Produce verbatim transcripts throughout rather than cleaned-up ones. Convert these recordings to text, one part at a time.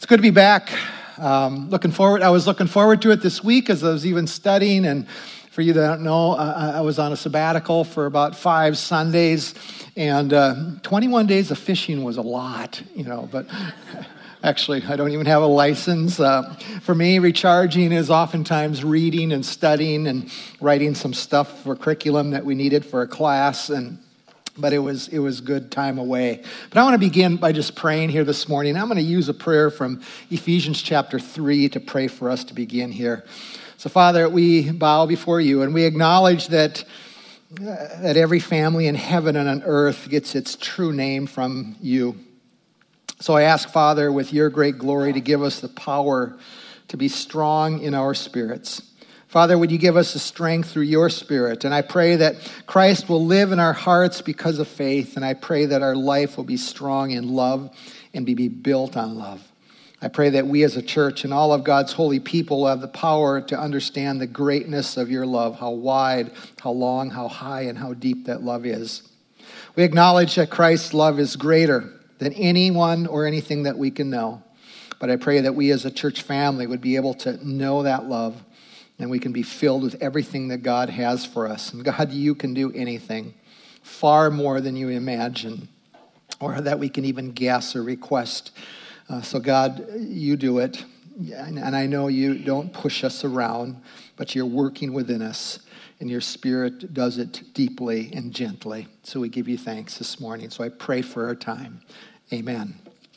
good to be back. Um, looking forward. I was looking forward to it this week as I was even studying. And for you that don't know, uh, I was on a sabbatical for about five Sundays, and uh, twenty-one days of fishing was a lot, you know. But actually, I don't even have a license. Uh, for me, recharging is oftentimes reading and studying and writing some stuff for curriculum that we needed for a class. And But it was it was good time away. But I want to begin by just praying here this morning. I'm going to use a prayer from Ephesians chapter three to pray for us to begin here. So, Father, we bow before you, and we acknowledge that, uh, that every family in heaven and on earth gets its true name from you. So I ask, Father, with your great glory, to give us the power to be strong in our spirits. Father, would you give us the strength through your Spirit? And I pray that Christ will live in our hearts because of faith. And I pray that our life will be strong in love and be built on love. I pray that we as a church and all of God's holy people will have the power to understand the greatness of your love, how wide, how long, how high, and how deep that love is. We acknowledge that Christ's love is greater than anyone or anything that we can know. But I pray that we as a church family would be able to know that love, and we can be filled with everything that God has for us. And God, you can do anything, far more than you imagine, or that we can even guess or request. Uh, so God, you do it. And I know you don't push us around, but you're working within us, and your Spirit does it deeply and gently. So we give you thanks this morning. So I pray for our time. Amen.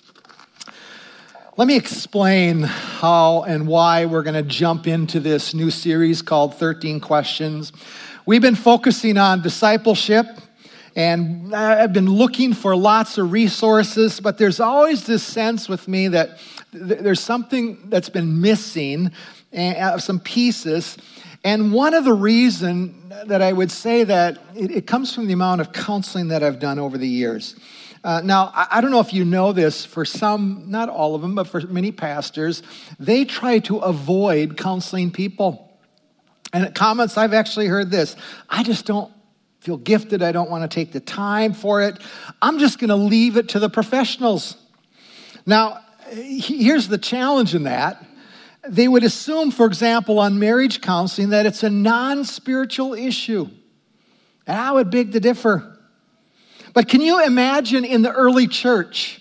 Let me explain how and why we're going to jump into this new series called thirteen Questions. We've been focusing on discipleship, and I've been looking for lots of resources, but there's always this sense with me that there's something that's been missing, some pieces. And one of the reasons that I would say that it comes from the amount of counseling that I've done over the years. Uh, now, I don't know if you know this, for some, not all of them, but for many pastors, they try to avoid counseling people. And at comments, I've actually heard this: I just don't feel gifted, I don't want to take the time for it, I'm just going to leave it to the professionals. Now, here's the challenge in that. They would assume, for example, on marriage counseling, that it's a non-spiritual issue. And I would beg to differ. But can you imagine in the early church,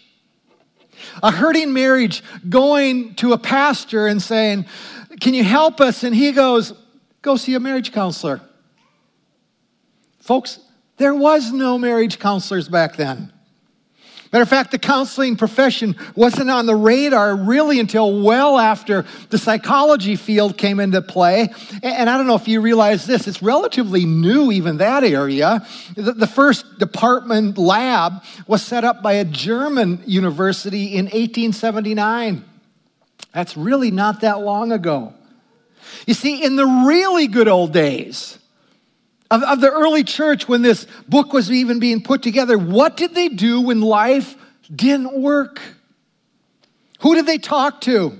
a hurting marriage going to a pastor and saying, can you help us? And he goes, go see a marriage counselor. Folks, there was no marriage counselors back then. Matter of fact, the counseling profession wasn't on the radar really until well after the psychology field came into play. And I don't know if you realize this, it's relatively new, even that area. The first department lab was set up by a German university in eighteen seventy-nine. That's really not that long ago. You see, in the really good old days Of, of the early church, when this book was even being put together, what did they do when life didn't work? Who did they talk to?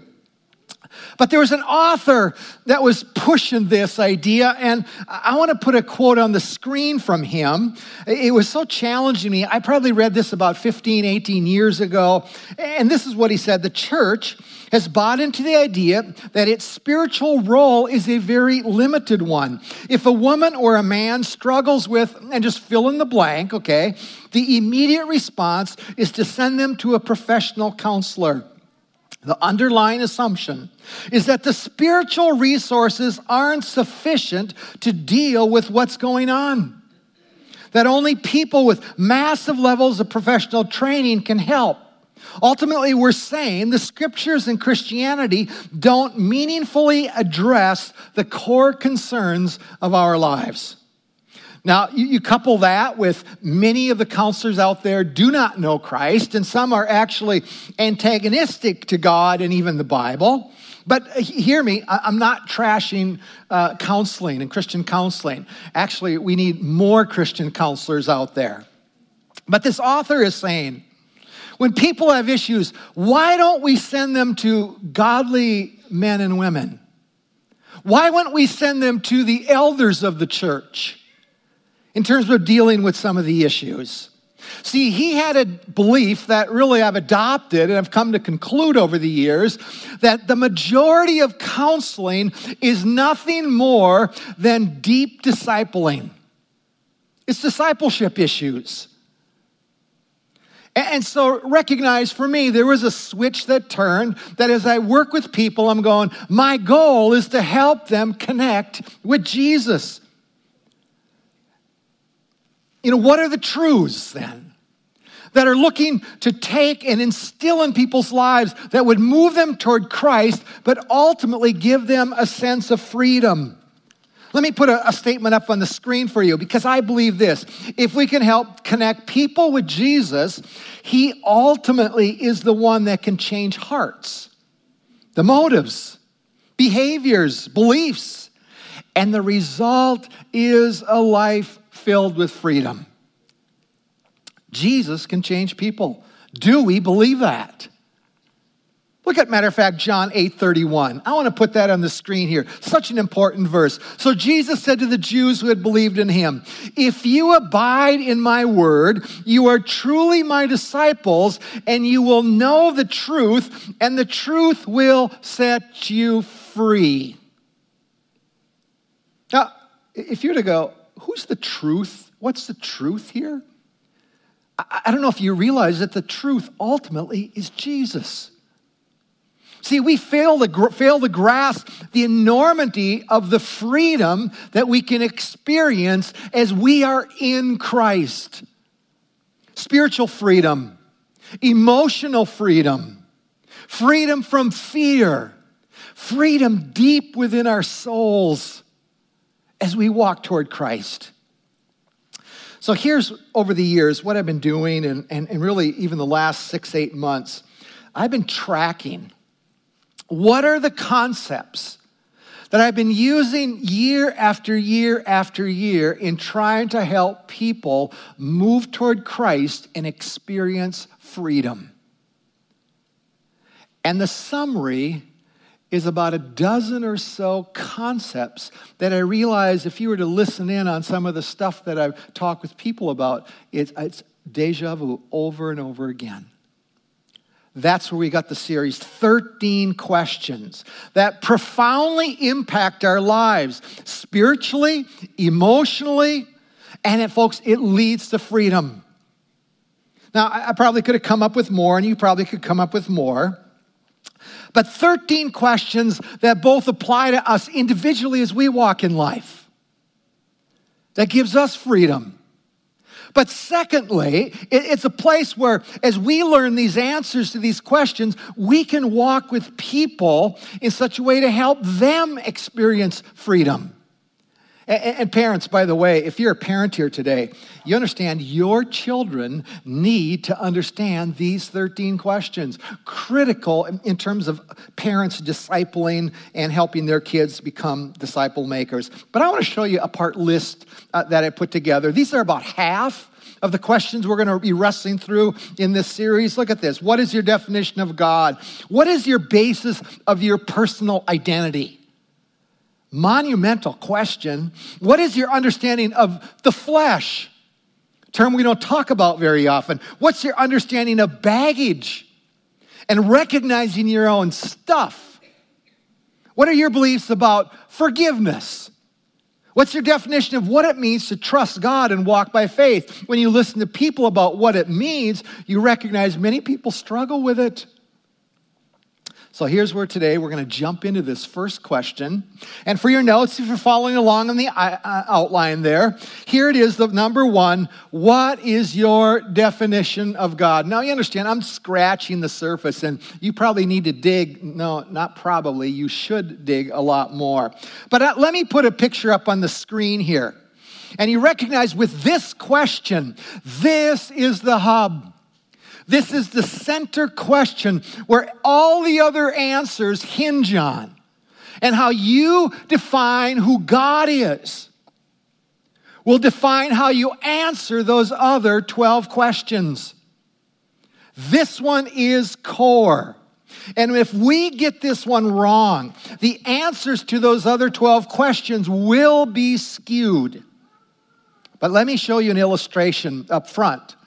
But there was an author that was pushing this idea, and I want to put a quote on the screen from him. It was so challenging to me. I probably read this about fifteen, eighteen years ago, and this is what he said: the church has bought into the idea that its spiritual role is a very limited one. If a woman or a man struggles with, and just fill in the blank, okay, the immediate response is to send them to a professional counselor. The underlying assumption is that the spiritual resources aren't sufficient to deal with what's going on. That only people with massive levels of professional training can help. Ultimately, we're saying the scriptures and Christianity don't meaningfully address the core concerns of our lives. Now, you, you couple that with many of the counselors out there do not know Christ, and some are actually antagonistic to God and even the Bible. But hear me, I'm not trashing uh, counseling and Christian counseling. Actually, we need more Christian counselors out there. But this author is saying, when people have issues, why don't we send them to godly men and women? Why wouldn't we send them to the elders of the church in terms of dealing with some of the issues? See, he had a belief that really I've adopted and I've come to conclude over the years that the majority of counseling is nothing more than deep discipling. It's discipleship issues. And so recognize for me, there was a switch that turned, that as I work with people, I'm going, my goal is to help them connect with Jesus. You know, what are the truths then that are looking to take and instill in people's lives that would move them toward Christ, but ultimately give them a sense of freedom? Let me put a, a statement up on the screen for you, because I believe this. If we can help connect people with Jesus, he ultimately is the one that can change hearts, the motives, behaviors, beliefs, and the result is a life filled with freedom. Jesus can change people. Do we believe that? Look at, matter of fact, John eight thirty-one. I want to put that on the screen here. Such an important verse. So Jesus said to the Jews who had believed in him, if you abide in my word, you are truly my disciples, and you will know the truth, and the truth will set you free. Now, if you were to go, who's the truth? What's the truth here? I, I don't know if you realize that the truth ultimately is Jesus. See, we fail to, fail to grasp the enormity of the freedom that we can experience as we are in Christ. Spiritual freedom, emotional freedom, freedom from fear, freedom deep within our souls as we walk toward Christ. So here's, over the years, what I've been doing, and, and, and really even the last six, eight months, I've been tracking what are the concepts that I've been using year after year after year in trying to help people move toward Christ and experience freedom. And the summary is about a dozen or so concepts that I realize if you were to listen in on some of the stuff that I've talked with people about, it's, it's deja vu over and over again. That's where we got the series, thirteen questions that profoundly impact our lives, spiritually, emotionally, and it, folks, it leads to freedom. Now, I probably could have come up with more, and you probably could come up with more, but thirteen questions that both apply to us individually as we walk in life. That gives us freedom. But secondly, it's a place where as we learn these answers to these questions, we can walk with people in such a way to help them experience freedom. And parents, by the way, if you're a parent here today, you understand your children need to understand these thirteen questions. Critical in terms of parents discipling and helping their kids become disciple makers. But I want to show you a part list uh, that I put together. These are about half of the questions we're going to be wrestling through in this series. Look at this. What is your definition of God? What is your basis of your personal identity? Monumental question. What is your understanding of the flesh? Term we don't talk about very often. What's your understanding of baggage and recognizing your own stuff? What are your beliefs about forgiveness? What's your definition of what it means to trust God and walk by faith? When you listen to people about what it means, you recognize many people struggle with it. So here's where today we're going to jump into this first question. And for your notes, if you're following along on the outline there, here it is, the number one, what is your definition of God? Now you understand, I'm scratching the surface and you probably need to dig, no, not probably, you should dig a lot more. But uh, let me put a picture up on the screen here. And you recognize with this question, this is the hub. This is the center question where all the other answers hinge on, and how you define who God is will define how you answer those other twelve questions. This one is core. And if we get this one wrong, the answers to those other twelve questions will be skewed. But let me show you an illustration up front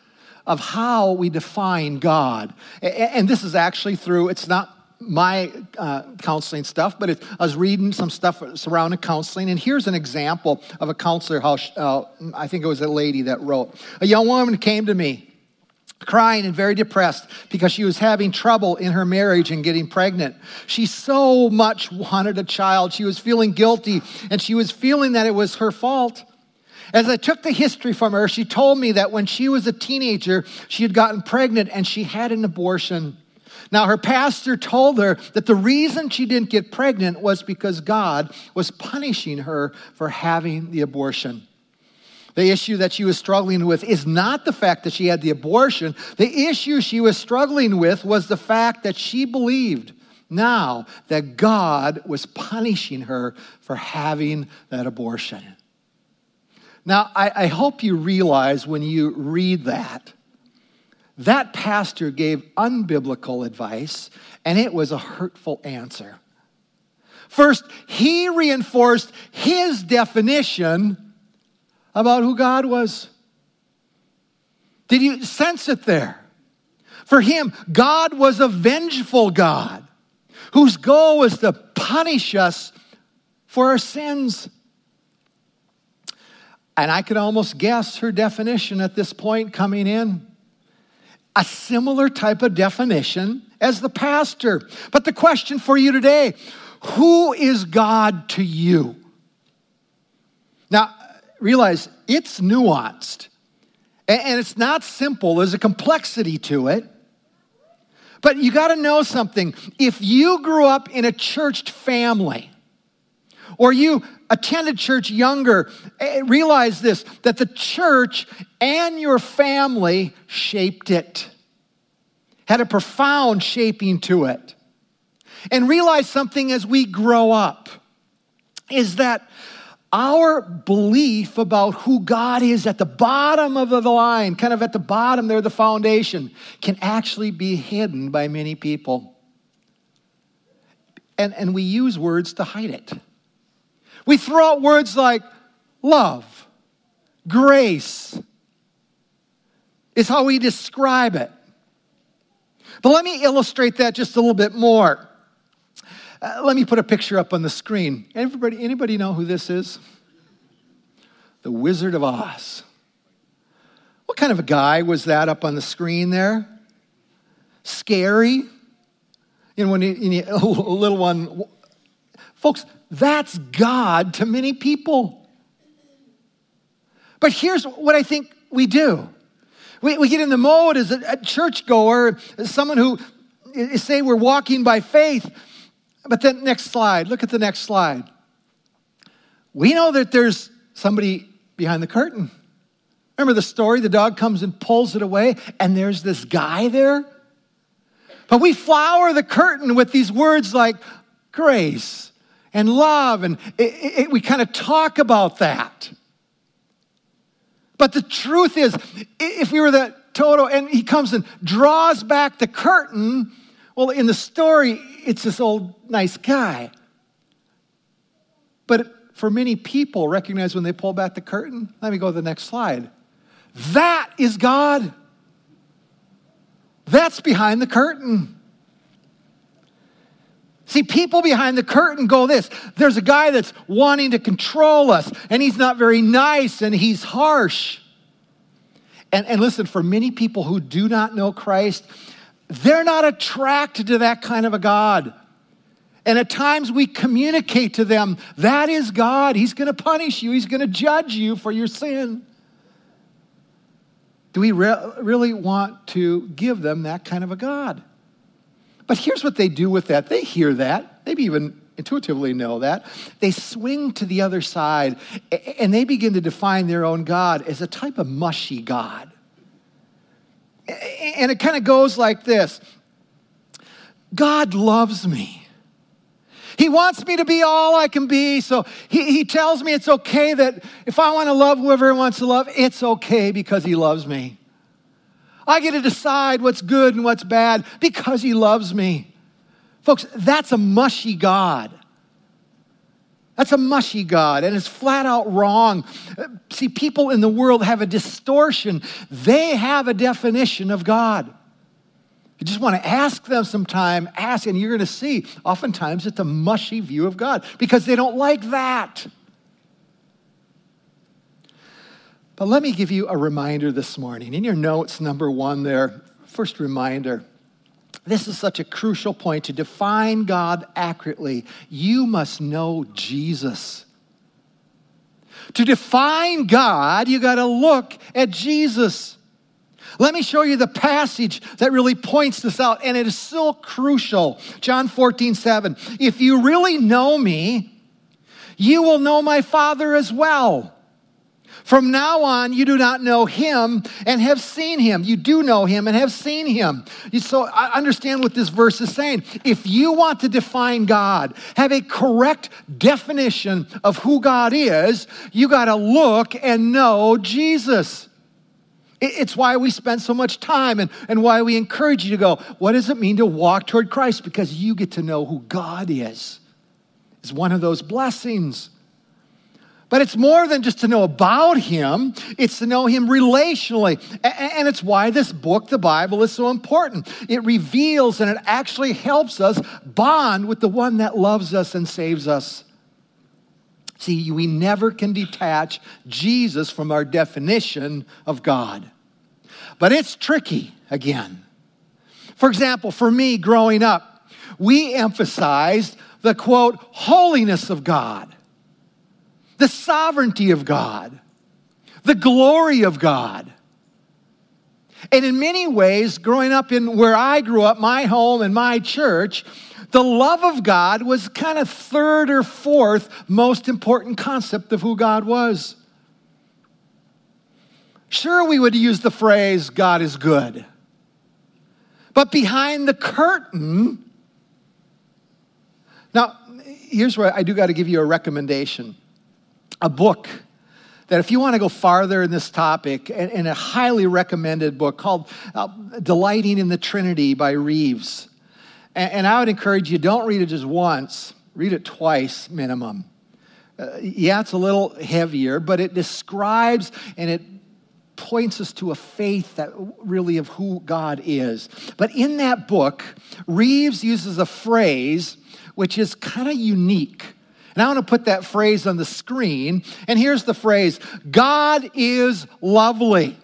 of how we define God. And this is actually through, it's not my uh, counseling stuff, but it, I was reading some stuff surrounding counseling, and here's an example of a counselor, how she, uh, I think it was a lady that wrote. A young woman came to me crying and very depressed because she was having trouble in her marriage and getting pregnant. She so much wanted a child. She was feeling guilty, and she was feeling that it was her fault. As I took the history from her, she told me that when she was a teenager, she had gotten pregnant and she had an abortion. Now, her pastor told her that the reason she didn't get pregnant was because God was punishing her for having the abortion. The issue that she was struggling with is not the fact that she had the abortion. The issue she was struggling with was the fact that she believed now that God was punishing her for having that abortion. Now, I, I hope you realize when you read that, that pastor gave unbiblical advice, and it was a hurtful answer. First, he reinforced his definition about who God was. Did you sense it there? For him, God was a vengeful God whose goal was to punish us for our sins. And I could almost guess her definition at this point coming in. A similar type of definition as the pastor. But the question for you today, who is God to you? Now, realize it's nuanced. And it's not simple. There's a complexity to it. But you got to know something. If you grew up in a church family, or you attended church younger, realize this, that the church and your family shaped it, had a profound shaping to it. And realize something as we grow up, is that our belief about who God is at the bottom of the line, kind of at the bottom there, the foundation, can actually be hidden by many people. And, and we use words to hide it. We throw out words like love, grace, is how we describe it. But let me illustrate that just a little bit more. Uh, let me put a picture up on the screen. Everybody, anybody know who this is? The Wizard of Oz. What kind of a guy was that up on the screen there? Scary? You know, when you, you, a little one. Folks, that's God to many people. But here's what I think we do. We, we get in the mode as a, a churchgoer, as someone who is say we're walking by faith. But then next slide, look at the next slide. We know that there's somebody behind the curtain. Remember the story? The dog comes and pulls it away, and there's this guy there. But we flower the curtain with these words like grace and love, and it, it, we kind of talk about that. But the truth is, if we were the Toto, and he comes and draws back the curtain, well, in the story, it's this old nice guy. But for many people, recognize when they pull back the curtain, let me go to the next slide. That is God. That's behind the curtain. See, people behind the curtain go this. There's a guy that's wanting to control us, and he's not very nice, and he's harsh. And, and listen, for many people who do not know Christ, they're not attracted to that kind of a God. And at times we communicate to them, that is God. He's going to punish you. He's going to judge you for your sin. Do we re- really want to give them that kind of a God? But here's what they do with that. They hear that. Maybe even intuitively know that. They swing to the other side, and they begin to define their own God as a type of mushy God. And it kind of goes like this. God loves me. He wants me to be all I can be, so he, he tells me it's okay that if I want to love whoever he wants to love, it's okay because he loves me. I get to decide what's good and what's bad because he loves me. Folks, that's a mushy God. That's a mushy God, and it's flat out wrong. See, people in the world have a distortion. They have a definition of God. You just want to ask them sometime, ask, and you're going to see, oftentimes it's a mushy view of God because they don't like that. But let me give you a reminder this morning. In your notes, number one there, first reminder. This is such a crucial point. To define God accurately, you must know Jesus. To define God, you got to look at Jesus. Let me show you the passage that really points this out, and it is so crucial. John fourteen seven. If you really know me, you will know my Father as well. From now on, you do not know him and have seen him. You do know him and have seen him. So I understand what this verse is saying. If you want to define God, have a correct definition of who God is, you got to look and know Jesus. It's why we spend so much time and, and why we encourage you to go, what does it mean to walk toward Christ? Because you get to know who God is. It's one of those blessings. But it's more than just to know about him. It's to know him relationally. And it's why this book, the Bible, is so important. It reveals and it actually helps us bond with the one that loves us and saves us. See, we never can detach Jesus from our definition of God. But it's tricky again. For example, for me growing up, we emphasized the, quote, holiness of God, the sovereignty of God, the glory of God. And in many ways, growing up in where I grew up, my home and my church, the love of God was kind of third or fourth most important concept of who God was. Sure, we would use the phrase, God is good. But behind the curtain, now, here's where I do got to give you a recommendation. A book that if you want to go farther in this topic, and, and a highly recommended book called uh, Delighting in the Trinity by Reeves. And, and I would encourage you, don't read it just once, read it twice minimum. Uh, yeah, it's a little heavier, but it describes and it points us to a faith that really of who God is. But in that book, Reeves uses a phrase which is kind of unique. And I want to put that phrase on the screen. And here's the phrase, God is lovely.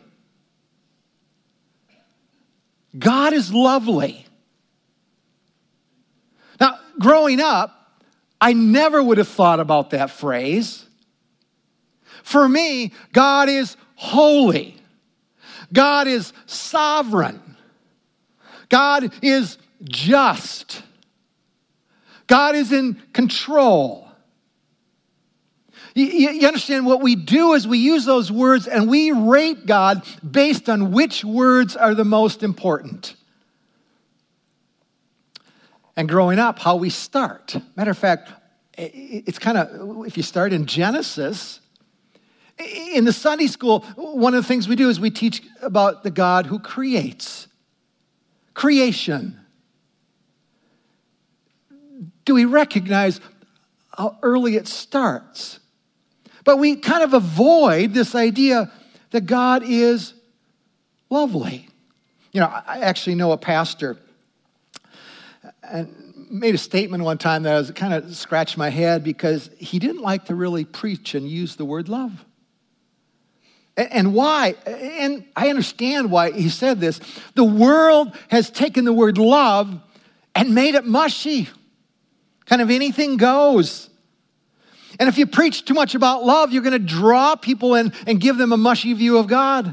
God is lovely. Now, growing up, I never would have thought about that phrase. For me, God is holy. God is sovereign. God is just. God is in control. You, you understand what we do is we use those words and we rate God based on which words are the most important. And growing up, how we start. Matter of fact, it's kind of, if you start in Genesis, in the Sunday school, one of the things we do is we teach about the God who creates. Creation. Do we recognize how early it starts? But we kind of avoid this idea that God is lovely. You know, I actually know a pastor and made a statement one time that I was kind of scratched my head because he didn't like to really preach and use the word love. And why? And I understand why he said this. The world has taken the word love and made it mushy. Kind of anything goes. And if you preach too much about love, you're going to draw people in and give them a mushy view of God.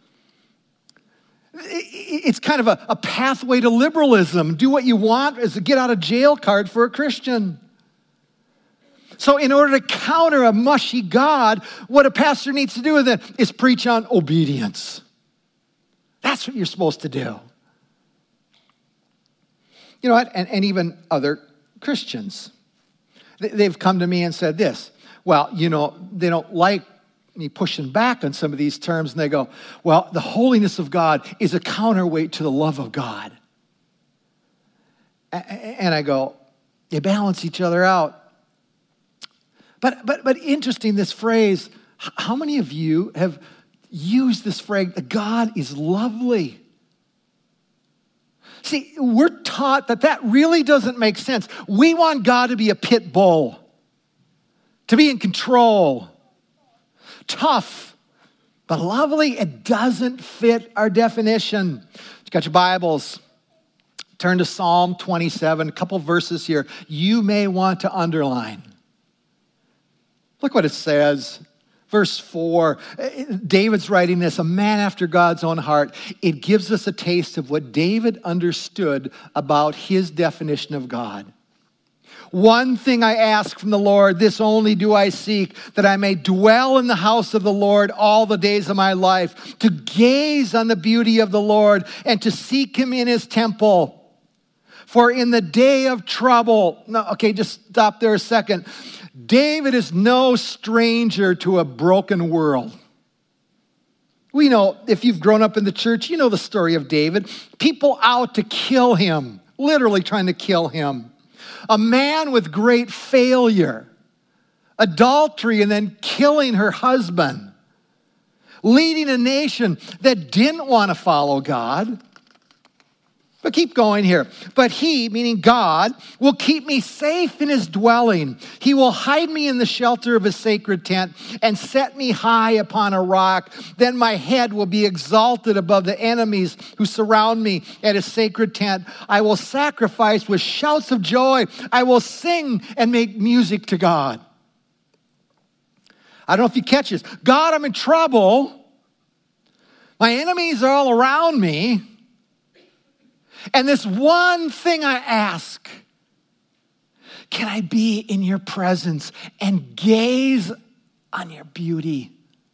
It's kind of a, a pathway to liberalism. Do what you want as a get out of jail card for a Christian. So in order to counter a mushy God, what a pastor needs to do with it is preach on obedience. That's what you're supposed to do. You know what? And, and even other Christians. They've come to me and said this. Well, you know, they don't like me pushing back on some of these terms, and they go, well, the holiness of God is a counterweight to the love of God. And I go, they balance each other out. But, but, but interesting, this phrase, how many of you have used this phrase, God is lovely? See, we're taught that that really doesn't make sense. We want God to be a pit bull, to be in control, tough, but lovely, it doesn't fit our definition. You got your Bibles. Turn to Psalm twenty-seven, a couple verses here you may want to underline. Look what it says. Verse four, David's writing this, a man after God's own heart. It gives us a taste of what David understood about his definition of God. One thing I ask from the Lord, this only do I seek, that I may dwell in the house of the Lord all the days of my life, to gaze on the beauty of the Lord and to seek him in his temple. For in the day of trouble, no, okay, just stop there a second. David is no stranger to a broken world. We know, if you've grown up in the church, you know the story of David. People out to kill him, literally trying to kill him. A man with great failure, adultery, and then killing her husband, leading a nation that didn't want to follow God. But keep going here. But he, meaning God, will keep me safe in his dwelling. He will hide me in the shelter of his sacred tent and set me high upon a rock. Then my head will be exalted above the enemies who surround me at his sacred tent. I will sacrifice with shouts of joy. I will sing and make music to God. I don't know if you catch this. God, I'm in trouble. My enemies are all around me. And this one thing I ask, can I be in your presence and gaze on your beauty?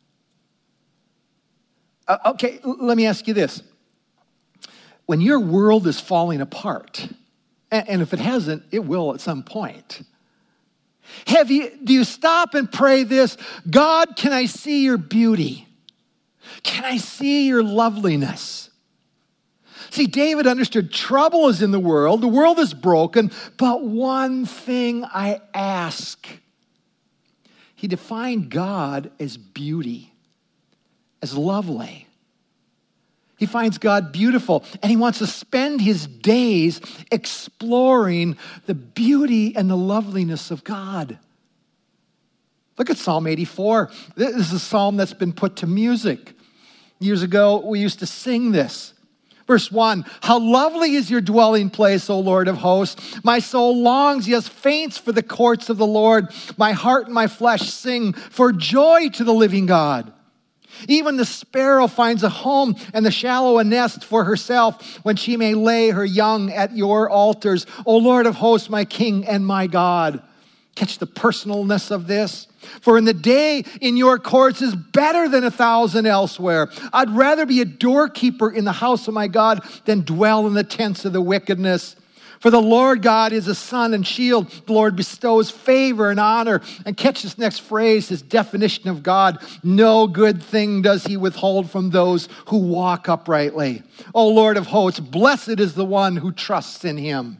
Uh, okay, let me ask you this. When your world is falling apart, and, and if it hasn't, it will at some point, have you, do you stop and pray this, God, can I see your beauty? Can I see your loveliness? See, David understood trouble is in the world. The world is broken, but one thing I ask. He defined God as beauty, as lovely. He finds God beautiful, and he wants to spend his days exploring the beauty and the loveliness of God. Look at Psalm eighty-four. This is a psalm that's been put to music. Years ago, we used to sing this. Verse one, how lovely is your dwelling place, O Lord of hosts. My soul longs, yes, faints for the courts of the Lord. My heart and my flesh sing for joy to the living God. Even the sparrow finds a home and the shallow a nest for herself when she may lay her young at your altars. O Lord of hosts, my King and my God. Catch the personalness of this. For in the day in your courts is better than a thousand elsewhere. I'd rather be a doorkeeper in the house of my God than dwell in the tents of the wickedness. For the Lord God is a sun and shield. The Lord bestows favor and honor. And catch this next phrase, his definition of God. No good thing does he withhold from those who walk uprightly. O Lord of hosts, blessed is the one who trusts in him.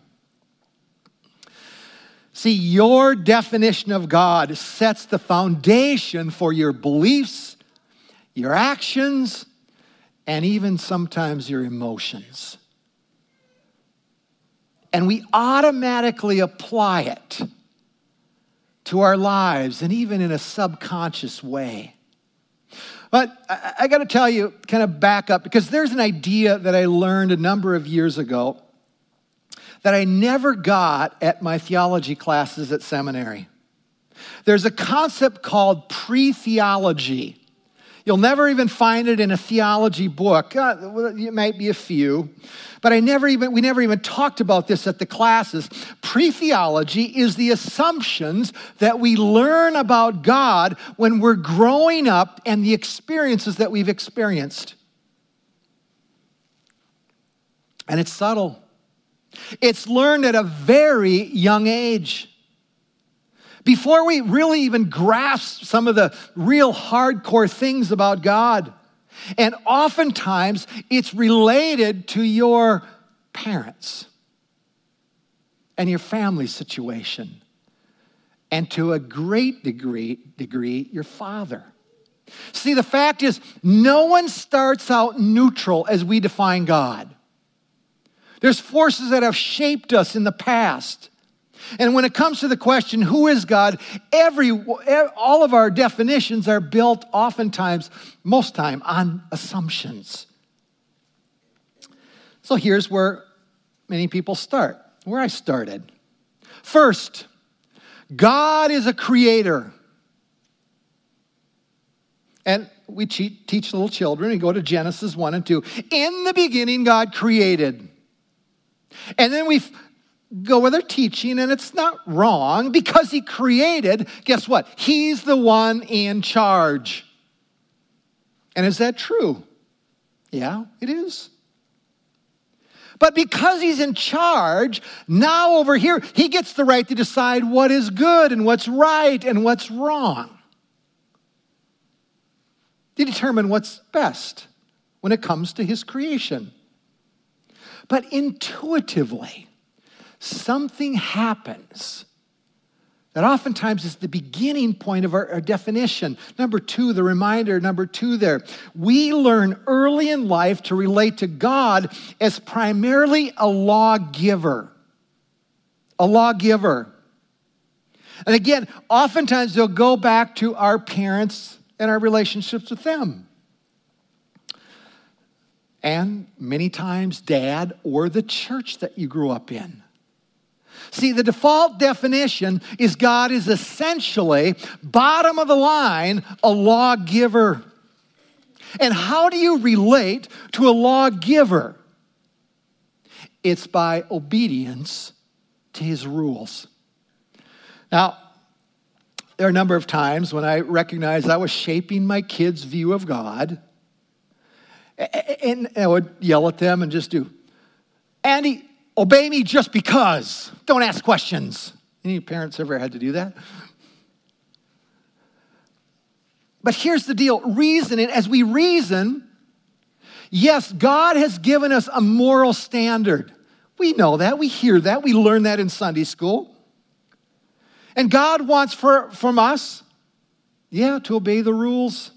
See, your definition of God sets the foundation for your beliefs, your actions, and even sometimes your emotions. And we automatically apply it to our lives, and even in a subconscious way. But I, I got to tell you, kind of back up, because there's an idea that I learned a number of years ago that I never got at my theology classes at seminary. There's a concept called pre-theology. You'll never even find it in a theology book. Uh, it might be a few, but I never even we never even talked about this at the classes. Pre-theology is the assumptions that we learn about God when we're growing up and the experiences that we've experienced. And it's subtle. It's learned at a very young age. Before we really even grasp some of the real hardcore things about God. And oftentimes, it's related to your parents and your family situation. and to a great degree, degree, your Father. See, the fact is, no one starts out neutral as we define God. There's forces that have shaped us in the past. And when it comes to the question, who is God, every, all of our definitions are built oftentimes, most time, on assumptions. So here's where many people start, where I started. First, God is a creator. And we teach little children, we go to Genesis one and two. In the beginning, God created. And then we go with our teaching, and it's not wrong. Because he created, guess what? He's the one in charge. And is that true? Yeah, it is. But because he's in charge, now over here, he gets the right to decide what is good and what's right and what's wrong. To determine what's best when it comes to his creation. But intuitively, something happens that oftentimes is the beginning point of our, our definition. Number two, the reminder, number two there. We learn early in life to relate to God as primarily a lawgiver. A lawgiver. And again, oftentimes they'll go back to our parents and our relationships with them. And many times dad or the church that you grew up in. See, the default definition is God is essentially, bottom of the line, a lawgiver. And how do you relate to a lawgiver? It's by obedience to his rules. Now, there are a number of times when I recognized I was shaping my kids' view of God, and I would yell at them and just do, Andy, obey me just because. Don't ask questions. Any parents ever had to do that? But here's the deal. Reasoning, as we reason, yes, God has given us a moral standard. We know that. We hear that. We learn that in Sunday school. And God wants for, from us, yeah, to obey the rules.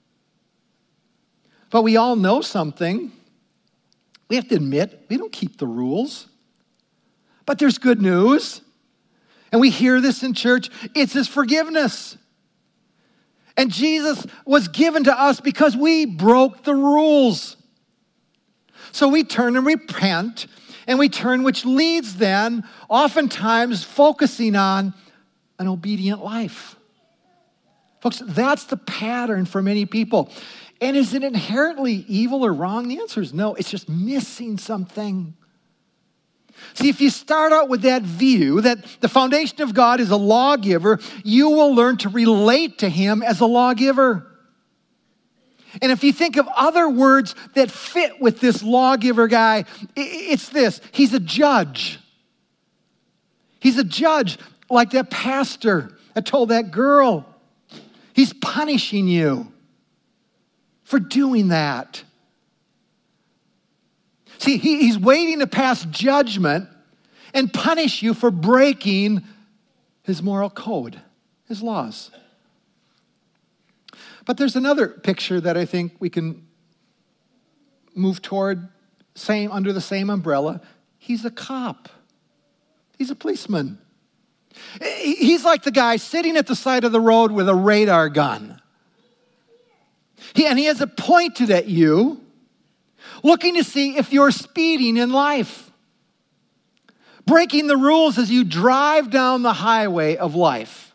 But we all know something. We have to admit, we don't keep the rules. But there's good news. And we hear this in church. It's his forgiveness. And Jesus was given to us because we broke the rules. So we turn and repent, and we turn, which leads then, oftentimes focusing on an obedient life. Folks, that's the pattern for many people. And is it inherently evil or wrong? The answer is no. It's just missing something. See, if you start out with that view that the foundation of God is a lawgiver, you will learn to relate to him as a lawgiver. And if you think of other words that fit with this lawgiver guy, it's this. He's a judge. He's a judge like that pastor that told that girl. He's punishing you for doing that. See, he, he's waiting to pass judgment and punish you for breaking his moral code, his laws. But there's another picture that I think we can move toward, same under the same umbrella. He's a cop. He's a policeman. He's like the guy sitting at the side of the road with a radar gun. He, and he has it pointed at you, looking to see if you're speeding in life, breaking the rules as you drive down the highway of life.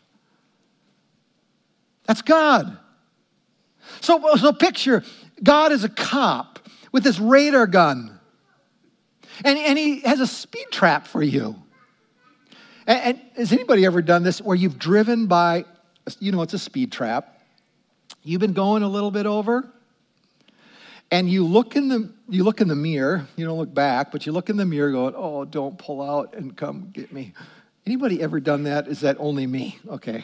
That's God. So, so picture God as a cop with this radar gun, and, and he has a speed trap for you. And, and has anybody ever done this where you've driven by, you know, it's a speed trap. You've been going a little bit over, and you look in the you look in the mirror. You don't look back, but you look in the mirror going, oh, don't pull out and come get me. Anybody ever done that? Is that only me? Okay.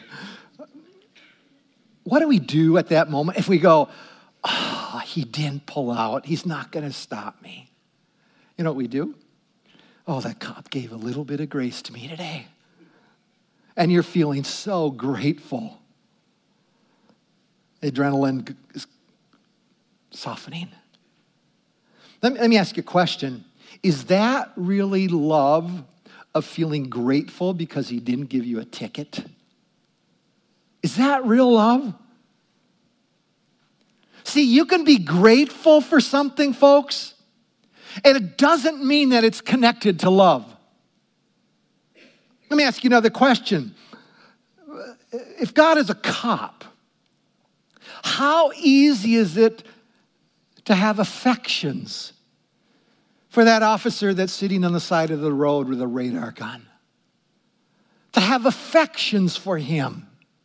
What do we do at that moment if we go, oh, he didn't pull out. He's not going to stop me. You know what we do? Oh, that cop gave a little bit of grace to me today. and you're feeling so grateful. Adrenaline is softening. Let me, let me ask you a question. Is that really love of feeling grateful because he didn't give you a ticket? Is that real love? See, you can be grateful for something, folks, and it doesn't mean that it's connected to love. Let me ask you another question. If God is a cop, how easy is it to have affections for that officer that's sitting on the side of the road with a radar gun? To have affections for him.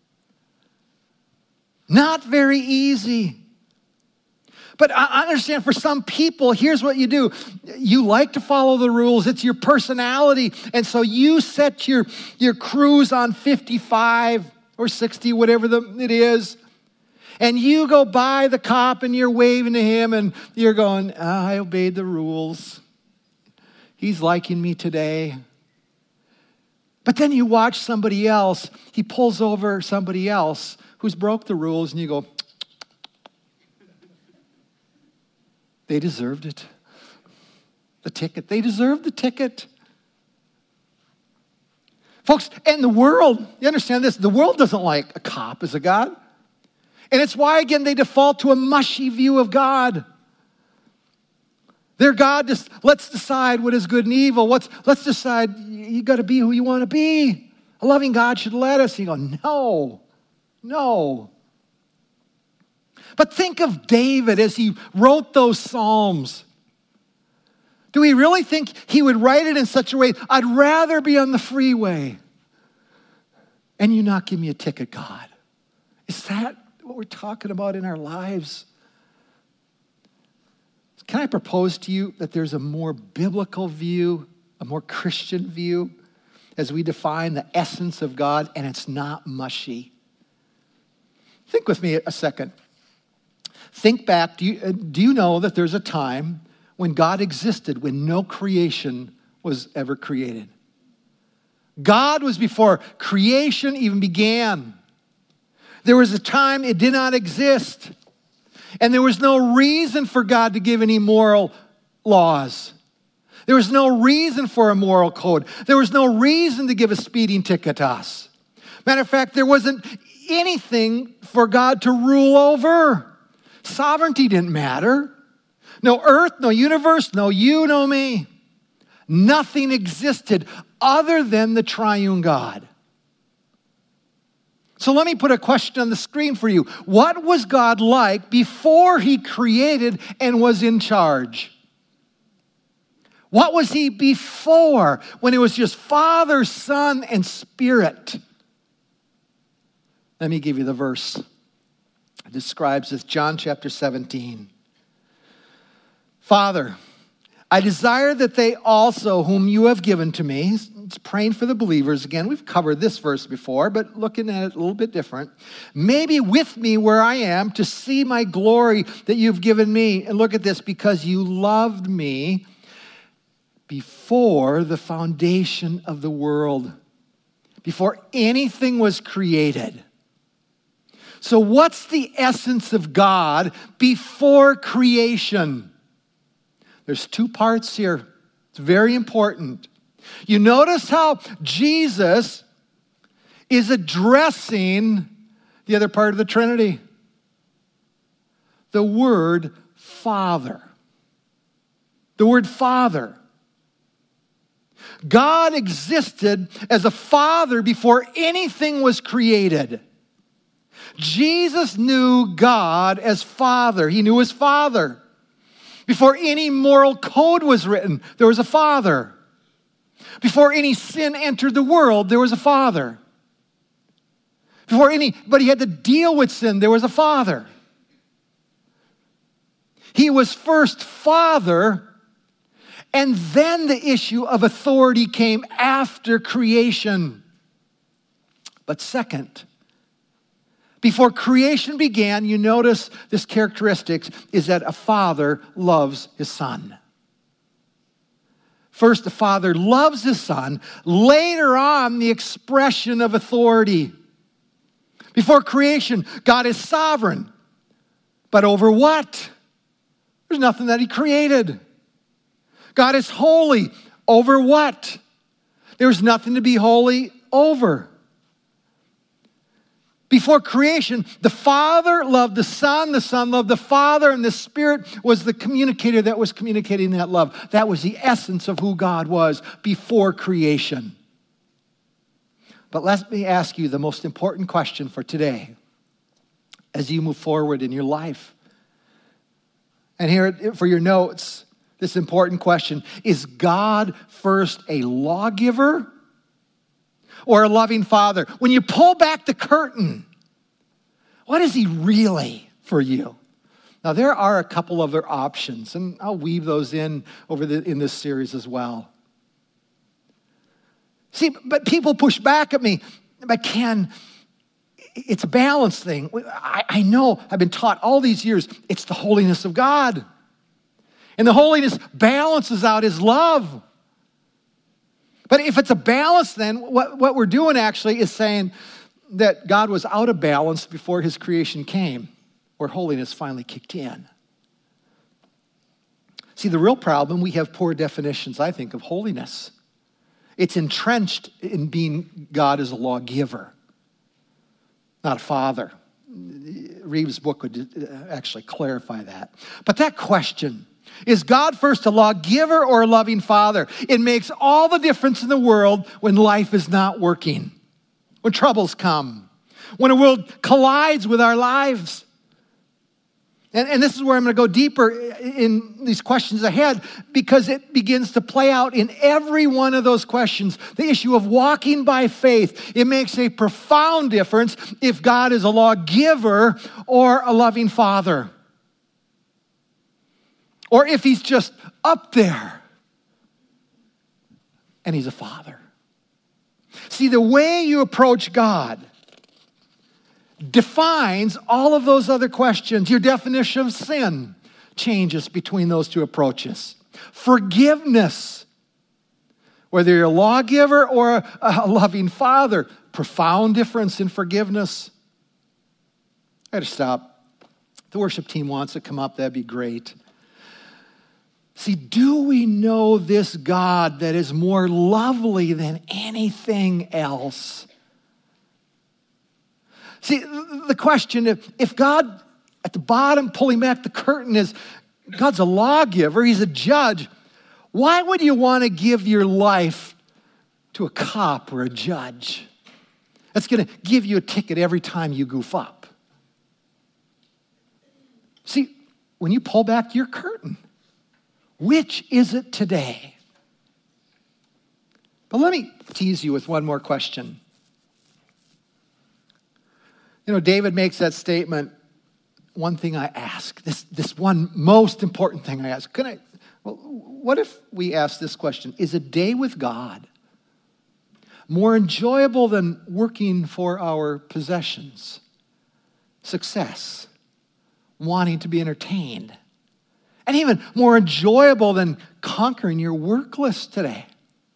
Not very easy. But I understand for some people, here's what you do. You like to follow the rules. It's your personality. And so you set your, your cruise on fifty-five or sixty, whatever the, it is. And you go by the cop and you're waving to him and you're going, ah, I obeyed the rules. He's liking me today. But then you watch somebody else. He pulls over somebody else who's broke the rules and you go, they deserved it. The ticket. They deserved the ticket. Folks, and the world, you understand this, the world doesn't like a cop as a God. And it's why, again, they default to a mushy view of God. Their God just, let's decide what is good and evil. What's, let's decide, you got to be who you want to be. A loving God should let us. You go, no, no. But think of David as he wrote those Psalms. Do we really think he would write it in such a way, I'd rather be on the freeway and you not give me a ticket, God? Is that what we're talking about in our lives? Can I propose to you that there's a more biblical view, a more Christian view, as we define the essence of God, and it's not mushy? Think with me a second. Think back, do you, do you know that there's a time when God existed, when no creation was ever created? God was before creation even began. There was a time it did not exist. And there was no reason for God to give any moral laws. There was no reason for a moral code. There was no reason to give a speeding ticket to us. Matter of fact, there wasn't anything for God to rule over. Sovereignty didn't matter. No earth, no universe, no you, no me. Nothing existed other than the triune God. So let me put a question on the screen for you. What was God like before he created and was in charge? What was he before, when it was just Father, Son, and Spirit? Let me give you the verse. It describes this, John chapter seventeen. Father, I desire that they also, whom you have given to me, it's praying for the believers. Again, we've covered this verse before, but looking at it a little bit different. Maybe with me where I am to see my glory that you've given me. And look at this, because you loved me before the foundation of the world, before anything was created. So what's the essence of God before creation? There's two parts here. It's very important. You notice how Jesus is addressing the other part of the Trinity. The word Father. The word Father. God existed as a father before anything was created. Jesus knew God as Father. He knew his Father. Before any moral code was written, there was a Father. Before any sin entered the world, there was a Father. Before anybody had to deal with sin, there was a Father. He was first Father, and then the issue of authority came after creation. But second, before creation began, you notice this characteristic is that a father loves his son. First, the Father loves the Son. Later on, the expression of authority. Before creation, God is sovereign. But over what? There's nothing that he created. God is holy. Over what? There's nothing to be holy over. Before creation, the Father loved the Son, the Son loved the Father, and the Spirit was the communicator that was communicating that love. That was the essence of who God was before creation. But let me ask you the most important question for today as you move forward in your life. And here for your notes, this important question: is God first a lawgiver or a loving Father? When you pull back the curtain, what is he really for you? Now, there are a couple other options, and I'll weave those in over the, in this series as well. See, but people push back at me. But Ken, it's a balance thing. I, I know, I've been taught all these years, it's the holiness of God. And the holiness balances out his love. But if it's a balance, then what, what we're doing actually is saying that God was out of balance before his creation came, where holiness finally kicked in. See, the real problem, we have poor definitions, I think, of holiness. It's entrenched in being God as a lawgiver, not a father. Reeves' book would actually clarify that. But that question, is God first a lawgiver or a loving Father? It makes all the difference in the world when life is not working, when troubles come, when a world collides with our lives. And, and this is where I'm going to go deeper in these questions ahead, because it begins to play out in every one of those questions. The issue of walking by faith, it makes a profound difference if God is a lawgiver or a loving Father. Or if he's just up there and he's a father. See, the way you approach God defines all of those other questions. Your definition of sin changes between those two approaches. Forgiveness, whether you're a lawgiver or a, a loving father, profound difference in forgiveness. I got to stop. If the worship team wants to come up, that'd be great. See, do we know this God that is more lovely than anything else? See, the question, if, if God, at the bottom, pulling back the curtain, is God's a lawgiver, he's a judge, why would you want to give your life to a cop or a judge that's going to give you a ticket every time you goof up? See, when you pull back your curtain, which is it today? But let me tease you with one more question. You know, David makes that statement, one thing I ask, this, this one most important thing I ask. Can I, well, what if we ask this question? Is a day with God more enjoyable than working for our possessions, success, wanting to be entertained? And even more enjoyable than conquering your work list today.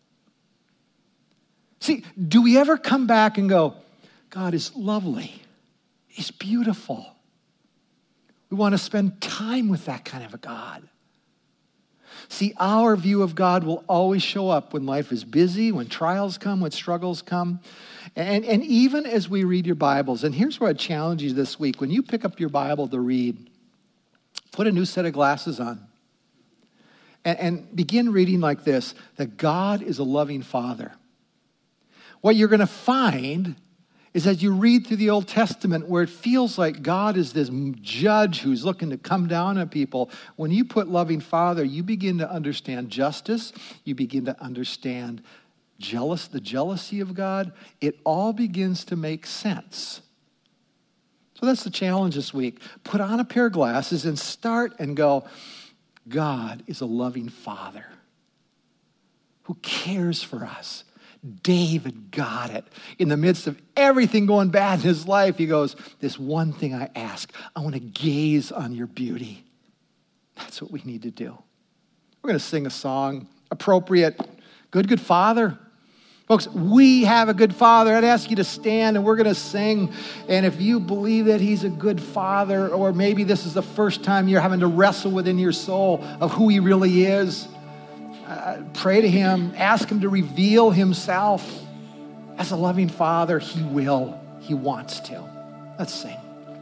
See, do we ever come back and go, God is lovely, he's beautiful. We want to spend time with that kind of a God. See, our view of God will always show up when life is busy, when trials come, when struggles come. And, and even as we read your Bibles, and here's where I challenge you this week. When you pick up your Bible to read, put a new set of glasses on and, and begin reading like this, that God is a loving Father. What you're going to find is as you read through the Old Testament where it feels like God is this judge who's looking to come down on people, when you put loving Father, you begin to understand justice, you begin to understand jealous, the jealousy of God. It all begins to make sense. So that's the challenge this week. Put on a pair of glasses and start and go, God is a loving Father who cares for us. David got it. In the midst of everything going bad in his life, he goes, this one thing I ask, I want to gaze on your beauty. That's what we need to do. We're going to sing a song appropriate. Good, good Father. Folks, we have a good Father. I'd ask you to stand and we're going to sing. And if you believe that he's a good Father, or maybe this is the first time you're having to wrestle within your soul of who he really is, uh, pray to him. Ask him to reveal himself as a loving Father. He will. He wants to. Let's sing.